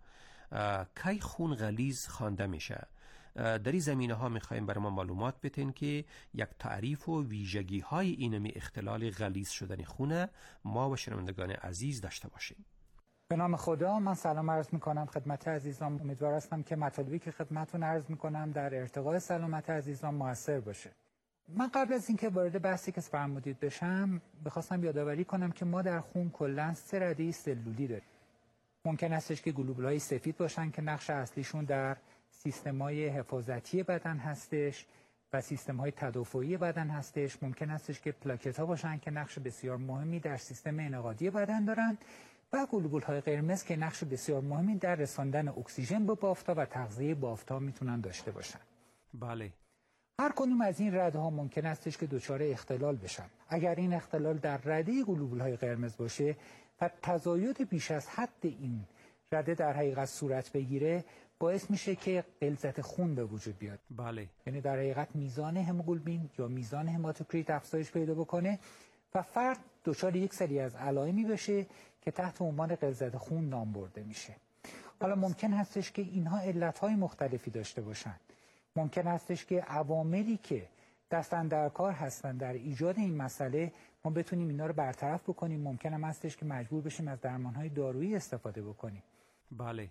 کی خون غلیظ خوانده میشه. در این زمینه ها میخوایم برای ما معلومات بتین که یک تعریف و ویژگی های اینمی اختلال غلیظ شدن خونه ما و شنوندگان عزیز داشته باشیم. به نام خدا، من سلام عرض میکنم خدمت عزیزان. امیدوار هستم که مطالبی که خدمتتون عرض میکنم در ارتقاء سلامت عزیزان موثر باشه. من قبل از اینکه وارد بحثی که فرمودید بشم، بخواستم یادآوری کنم که ما در خون کلا سه رده سلولی داریم. ممکن استش که گلوبول‌های سفید باشن که نقش اصلیشون در سیستم‌های حفاظتی بدن هستش و سیستم‌های تدافعی بدن هستش. ممکن استش که پلاکت‌ها باشن که نقش بسیار مهمی در سیستم انعقادی بدن دارن و گلوبول‌های قرمز که نقش بسیار مهمی در رساندن اکسیژن به بافت‌ها و تغذیه بافت‌ها میتونن داشته باشن. بله. هر کدوم از این رده‌ها ممکن استش که دچار اختلال بشن. اگر این اختلال در رده گلوبول‌های قرمز باشه و تزاید بیش از حد این رده در حقیقت صورت بگیره، باعث میشه که غلظت خون به وجود بیاد. بله. یعنی در حقیقت میزان هموگلوبین یا میزان هماتوکریت افزایش پیدا بکنه و فرد دچار یک سری از علائمی بشه که تحت عنوان غلظت خون نام برده میشه. حالا ممکن هستش که اینها علتهای مختلفی داشته باشن. ممکن هستش که عواملی که دستن در کار هستن در ایجاد این مسئله ما بتونیم اینا رو برطرف بکنیم. ممکن هم هستش که مجبور بشیم از درمانهای دارویی استفاده بکنیم. بله.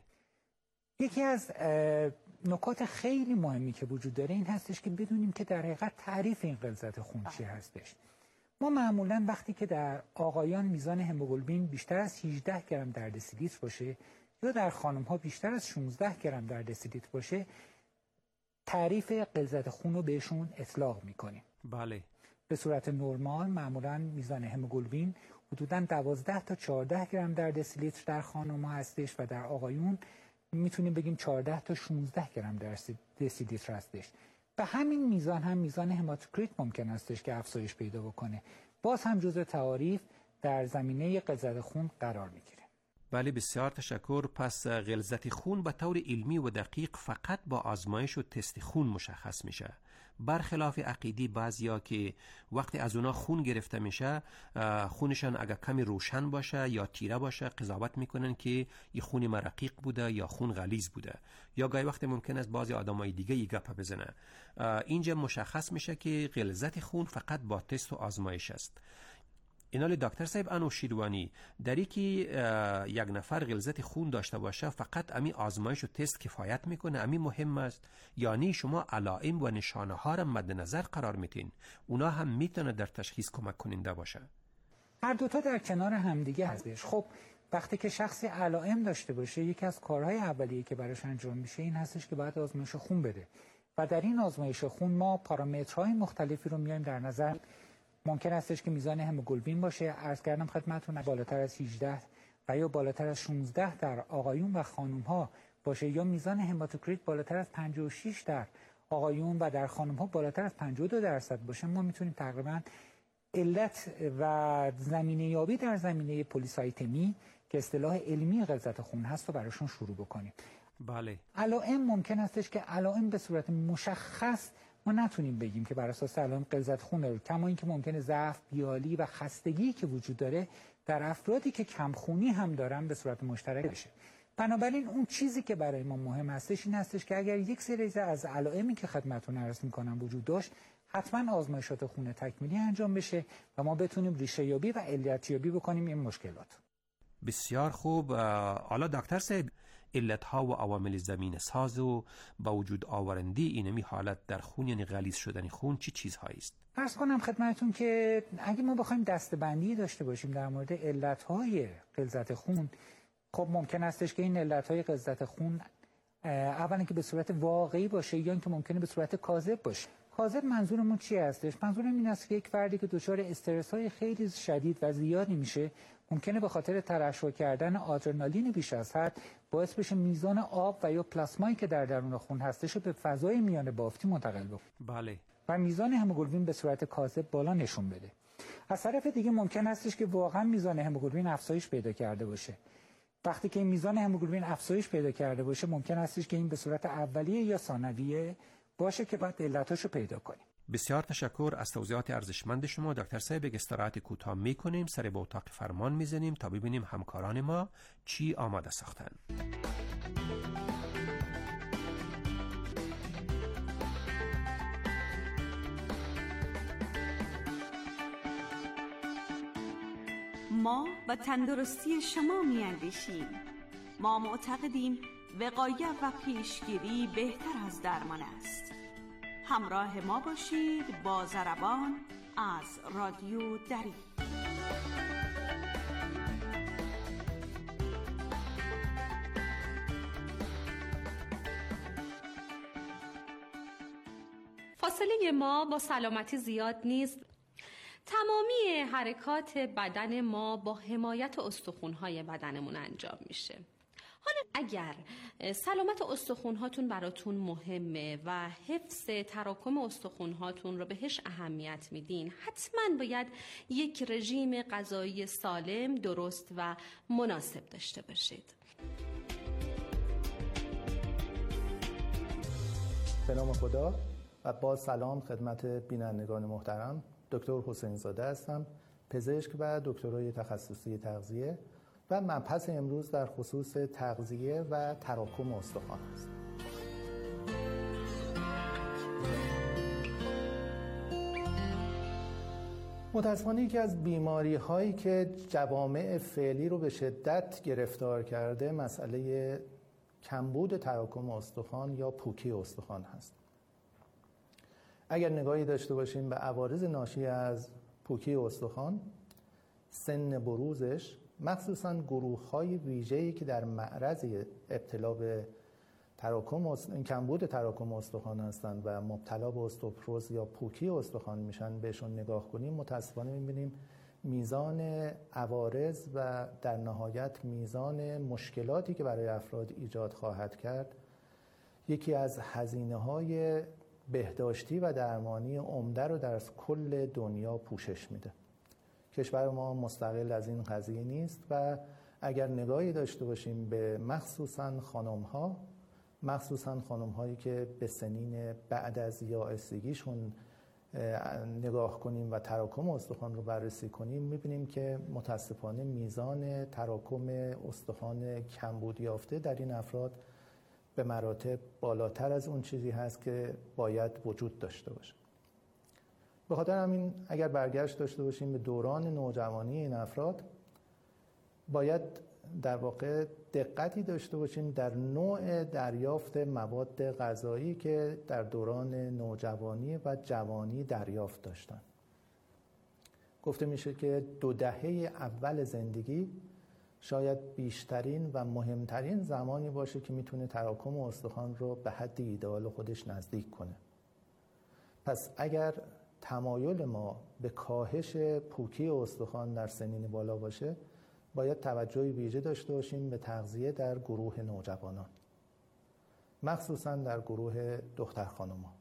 یکی از نکات خیلی مهمی که وجود داره این هستش که بدونیم که در حقیقت تعریف این غلظت خون چی هستش. ما معمولا وقتی که در آقایان میزان هموگلوبین بیشتر از هجده گرم در دسیلیتر باشه یا در خانم ها بیشتر از شانزده گرم در دسیلیتر باشه، تعریف غلظت خون رو بهشون اطلاق میکنیم. بله. به صورت نرمال معمولا میزان هموگلوبین حدوداً دوازده تا چهارده گرم در دسیلیتر در خانم ها هستش و در آقایون میتونیم بگیم چهارده تا شانزده گرم در دسیلیتر هستش. به همین میزان هم میزان هماتوکریت ممکن استش که افزایش پیدا بکنه. باز هم جزء تعاریف در زمینه غلظت خون قرار میگیره. بله، بسیار تشکر. پس غلظت خون به طور علمی و دقیق فقط با آزمایش و تست خون مشخص میشه. برخلاف عقیدی بعضیا که وقتی از اونا خون گرفته میشه، خونشان اگر کمی روشن باشه یا تیره باشه قضاوت میکنن که این خون ما رقیق بوده یا خون غلیظ بوده، یا گاهی وقت ممکن است بعضی آدمای دیگه ای گپ بزنه. اینجا مشخص میشه که غلظت خون فقط با تست و آزمایش است. اینال دکتر صاحب انوشیروانی، در این که یک نفر غلظت خون داشته باشه فقط امی آزمایش و تست کفایت میکنه؟ امی مهم است؟ یعنی شما علائم و نشانه ها را مد نظر قرار میتین؟ اونا هم میتونه در تشخیص کمک کننده باشه؟ هر دوتا در کنار همدیگه هستش. خب وقتی که شخصی علائم داشته باشه، یکی از کارهای اولیه که براش انجام میشه این هستش که باید آزمایش خون بده و در این آزمایش خون ما پارامترهای مختلفی رو میایم در نظر. ممکن استش که میزان هموگلوبین باشه، عرض کردم خدمتتون بالاتر از هجده و یا بالاتر از شانزده در آقایون و خانم ها باشه، یا میزان هماتوکریت بالاتر از پنجاه و شش در آقایون و در خانم ها بالاتر از پنجاه و دو درصد باشه. ما میتونیم تقریبا علت و زمینه یابی در زمینه پلیسایتمی که اصطلاح علمی غلظت خون هست رو براشون شروع بکنیم. بله. علائم ممکن استش که علائم به صورت مشخص ما نتونیم بگیم که بر اساس علائم غلظت خون داره، کما اینکه ممکنه ضعف، بیالی و خستگی که وجود داره در افرادی که کمخونی هم دارن به صورت مشترک بشه. بنابراین اون چیزی که برای ما مهم هستش این هستش که اگر یک سری از علائمی که خدمتتون عرض می‌کنم وجود داشت، حتما آزمایشات خون تکمیلی انجام بشه و ما بتونیم ریشه یابی و علت یابی بکنیم این مشکلات. بسیار خوب. حالا دکتر صاحب، علتها و عوامل زمین ساز و با وجود آورنده اینمی حالت در خون یعنی غلیظ شدن خون چی چیزهایی است؟ عرض کنم خدمتتون که اگه ما بخوایم دسته‌بندی داشته باشیم در مورد علتهای غلظت خون، خب ممکن استش که این علتهای غلظت خون اولا که به صورت واقعی باشه یا اینکه ممکنه به صورت کاذب باشه. کاذب منظورمون چی هستش؟ منظورم این است که یک فردی که دچار استرس های خیلی شدید و زیادی میشه، ممکنه به خاطر ترشح کردن آدرنالین بیش از حد باعث بشه میزان آب و یا پلاسمایی که در درون خون هستش رو به فضای میان بافتی منتقل بکنه. بله. و میزان هموگلوبین به صورت کاذب بالا نشون بده. از طرف دیگه ممکن هستش که واقعا میزان هموگلوبین افزایش پیدا کرده باشه. وقتی که این میزان هموگلوبین افزایش پیدا کرده باشه، ممکن هستش که این به صورت اولیه یا ثانویه باشه که بعد علتاشو پیدا کنیم. بسیار تشکر از توضیحات ارزشمند شما دکتر صاحب. یک استراحت کوتاه میکنیم، سر به اتاق فرمان میزنیم تا ببینیم همکاران ما چی آماده ساختن. ما و تندرستی شما میاندیشیم. ما معتقدیم وقایت و پیشگیری بهتر از درمان است. همراه ما باشید با ضربان از رادیو دری. فاصله ما با سلامتی زیاد نیست. تمامی حرکات بدن ما با حمایت استخوان‌های بدنمون انجام میشه. حالا اگر سلامت استخوان‌هاتون براتون مهمه و حفظ تراکم استخوان‌هاتون رو بهش اهمیت میدین، حتما باید یک رژیم غذایی سالم، درست و مناسب داشته باشید. به نام خدا و با سلام خدمت بینندگان محترم. دکتر حسین زاده هستم، پزشک و دکترای تخصصی تغذیه و مبحث امروز در خصوص تغذیه و تراکم استخوان است. متاسفانه یکی از بیماری هایی که جوامع فعلی رو به شدت گرفتار کرده مسئله کمبود تراکم استخوان یا پوکی استخوان هست. اگر نگاهی داشته باشیم به عوارض ناشی از پوکی استخوان، سن بروزش، مخصوصاً گروه‌های ویژه‌ای که در معرض ابتلا به تراکم است... کمبود تراکم استخوان هستند و مبتلا به استوپروز یا پوکی استخوان میشن، بهشون نگاه کنیم متاسفانه می‌بینیم میزان عوارض و در نهایت میزان مشکلاتی که برای افراد ایجاد خواهد کرد یکی از هزینه‌های بهداشتی و درمانی عمده رو در کل دنیا پوشش میده. کشور ما مستقل از این قضیه نیست و اگر نگاهی داشته باشیم به مخصوصاً خانم‌ها، مخصوصاً خانم‌هایی که به سنین بعد از یائسگیشون نگاه کنیم و تراکم استخوان رو بررسی کنیم، می‌بینیم که متاسفانه میزان تراکم استخوان کمبود یافته در این افراد به مراتب بالاتر از اون چیزی هست که باید وجود داشته باشه. به خاطر همین اگر برگشت داشته باشیم به دوران نوجوانی این افراد، باید در واقع دقتی داشته باشیم در نوع دریافت مواد غذایی که در دوران نوجوانی و جوانی دریافت داشتن. گفته میشه که دو دهه اول زندگی شاید بیشترین و مهمترین زمانی باشه که میتونه تراکم استخوان رو به حد ایدئال خودش نزدیک کنه. پس اگر تمایل ما به کاهش پوکی استخوان در سنین بالا باشه، باید توجه ویژه داشته باشیم به تغذیه در گروه نوجوانان، مخصوصا در گروه دختر خانم‌ها.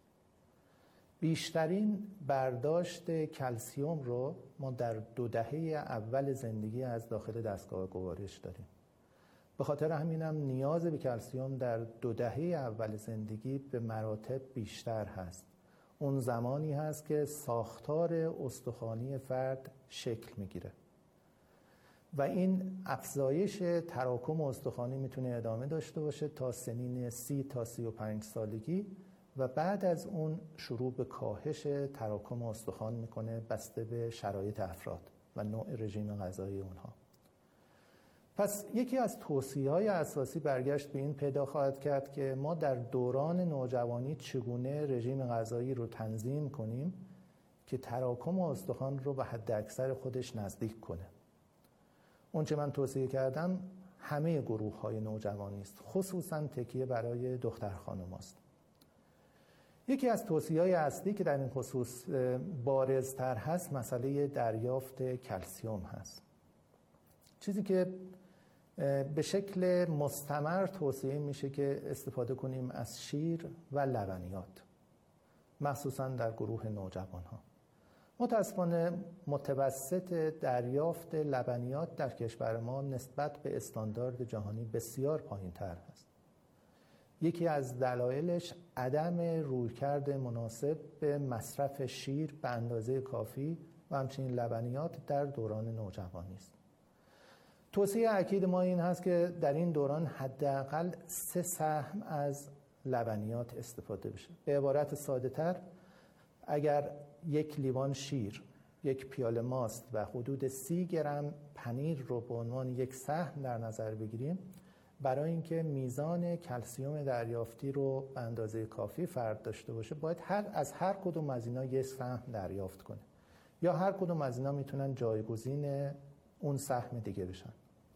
بیشترین برداشت کلسیوم رو ما در دو دهه اول زندگی از داخل دستگاه گوارش داریم. به خاطر همینم نیاز به کلسیوم در دو دهه اول زندگی به مراتب بیشتر هست. اون زمانی هست که ساختار استخوانی فرد شکل میگیره و این افزایش تراکم استخوانی میتونه ادامه داشته باشه تا سنین سی تا سی و پنج سالگی و بعد از اون شروع به کاهش تراکم استخوان میکنه بسته به شرایط افراد و نوع رژیم غذایی اونها. پس یکی از توصیه‌های اساسی برگشت به این پیدا خواهد کرد که ما در دوران نوجوانی چگونه رژیم غذایی رو تنظیم کنیم که تراکم استخوان رو به حد اکثر خودش نزدیک کنه. اون چه من توصیه کردم همه گروه‌های نوجوانی است، خصوصاً تکیه برای دختر خانم است. یکی از توصیه‌های اصلی که در این خصوص بارزتر هست مسئله دریافت کلسیم هست. چیزی که به شکل مستمر توصیه میشه که استفاده کنیم از شیر و لبنیات، مخصوصا در گروه نوجوان‌ها. متاسفانه متوسط دریافت لبنیات در کشور ما نسبت به استاندارد جهانی بسیار پایین‌تر است. یکی از دلایلش عدم رویکرد مناسب به مصرف شیر به اندازه کافی و همچنین لبنیات در دوران نوجوانی است. توصیه اکید ما این هست که در این دوران حداقل سه سهم از لبنیات استفاده بشه. به عبارت ساده تر، اگر یک لیوان شیر، یک پیاله ماست و حدود سی گرم پنیر رو به عنوان یک سهم در نظر بگیریم، برای اینکه میزان کلسیم دریافتی رو به اندازه کافی فرد داشته باشه باید هر از هر کدوم از اینا یک سهم دریافت کنه، یا هر کدوم از اینا میتونن جایگزین اون سهم دیگه بشن.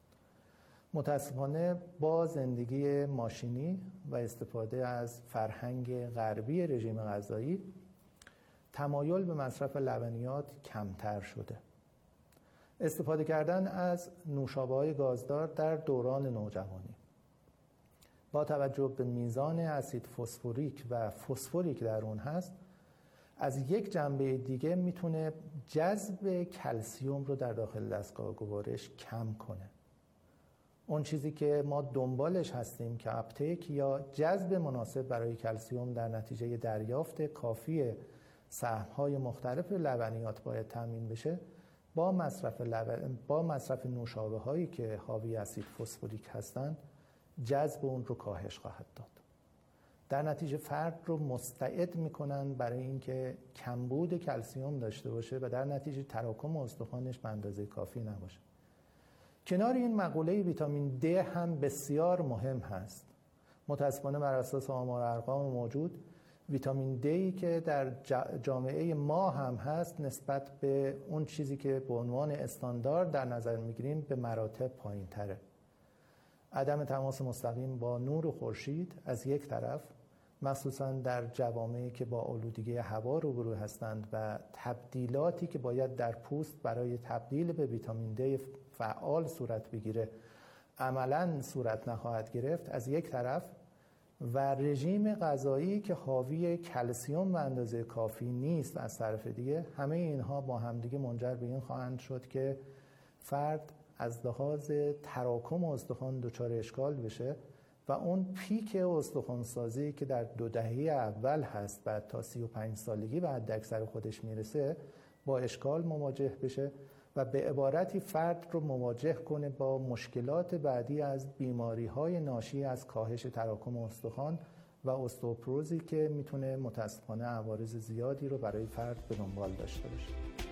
متاسفانه با زندگی ماشینی و استفاده از فرهنگ غربی رژیم غذایی تمایل به مصرف لبنیات کمتر شده. استفاده کردن از نوشابه‌های گازدار در دوران نوجوانی با توجه به میزان اسید فسفوریک و فسفوری که در اون هست، از یک جنبه دیگه میتونه جذب کلسیم رو در داخل دستگاه گوارش کم کنه. اون چیزی که ما دنبالش هستیم که اپتیک یا جذب مناسب برای کلسیم در نتیجه دریافت کافی سهم‌های مختلف لبنیات باید تامین بشه، با مصرف لبن... با مصرف نوشابه‌هایی که حاوی اسید فسفوریک هستند جذب اون رو کاهش خواهد داد. در نتیجه فرد رو مستعد میکنن برای اینکه کمبود کلسیم داشته باشه و در نتیجه تراکم استخوانش به اندازه کافی نباشه. کنار این مقوله ویتامین د هم بسیار مهم هست. متاسفانه بر اساس آمار ارقام موجود، ویتامین دی که در جامعه ما هم هست نسبت به اون چیزی که به عنوان استاندارد در نظر میگیریم به مراتب پایین تره. عدم تماس مستقیم با نور خورشید از یک طرف، مخصوصا در جوامعی که با آلودگی هوا روبرو هستند و تبدیلاتی که باید در پوست برای تبدیل به ویتامین دی فعال صورت بگیره عملاً صورت نخواهد گرفت از یک طرف، و رژیم غذایی که حاوی کلسیم به اندازه کافی نیست از طرف دیگه، همه اینها با همدیگه منجر به این خواهند شد که فرد از لحاظ تراکم استخوان دچار اشکال بشه و اون پیک استخوان‌سازی که در دو دهه اول هست بعد تا سی و پنج سالگی به حد اکثر خودش میرسه با اشکال مواجه بشه و به عبارتی فرد رو مواجه کنه با مشکلات بعدی از بیماری‌های ناشی از کاهش تراکم استخوان و استئوپروزی که میتونه متاسفانه عوارض زیادی رو برای فرد به دنبال داشته باشه.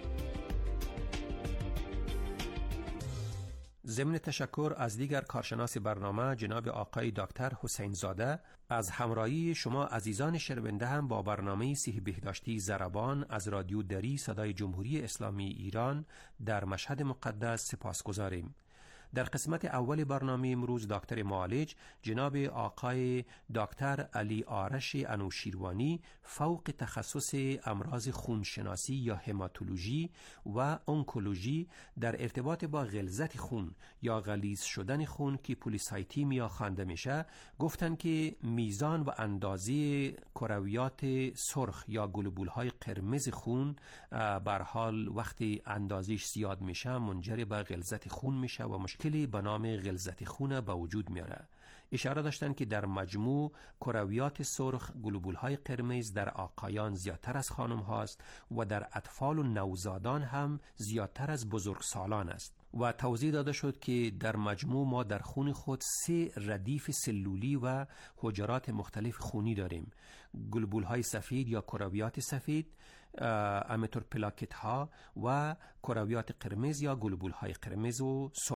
ضمن تشکر از دیگر کارشناس برنامه جناب آقای دکتر حسین زاده، از همراهی شما عزیزان شنونده هم با برنامه صحت بهداشتی ضربان از رادیو دری صدای جمهوری اسلامی ایران در مشهد مقدس سپاسگزاریم. در قسمت اول برنامه امروز دکتر معالج جناب آقای دکتر علی آرش انوشیروانی فوق تخصص امراض خونشناسی یا هماتولوژی و اونکولوژی در ارتباط با غلظت خون یا غلیظ شدن خون که پولیسایتیمیا خوانده میشه گفتن که میزان و اندازه کرویات سرخ یا گلوبول‌های قرمز خون بر حال وقتی اندازش زیاد میشه منجر به غلظت خون میشه و مشکلی به نام غلظت خون به وجود میاره. اشاره داشتن که در مجموع کرویات سرخ گلوبول‌های قرمز در آقایان زیادتر از خانم هاست و در اطفال و نوزادان هم زیادتر از بزرگسالان است و توضیح داده شد که در مجموع ما در خون خود سه ردیف سلولی و حجرات مختلف خونی داریم: گلوبول‌های سفید یا کرویات سفید، امیتور پلاکت ها و کرویات قرمز یا گلوبول‌های قرمز و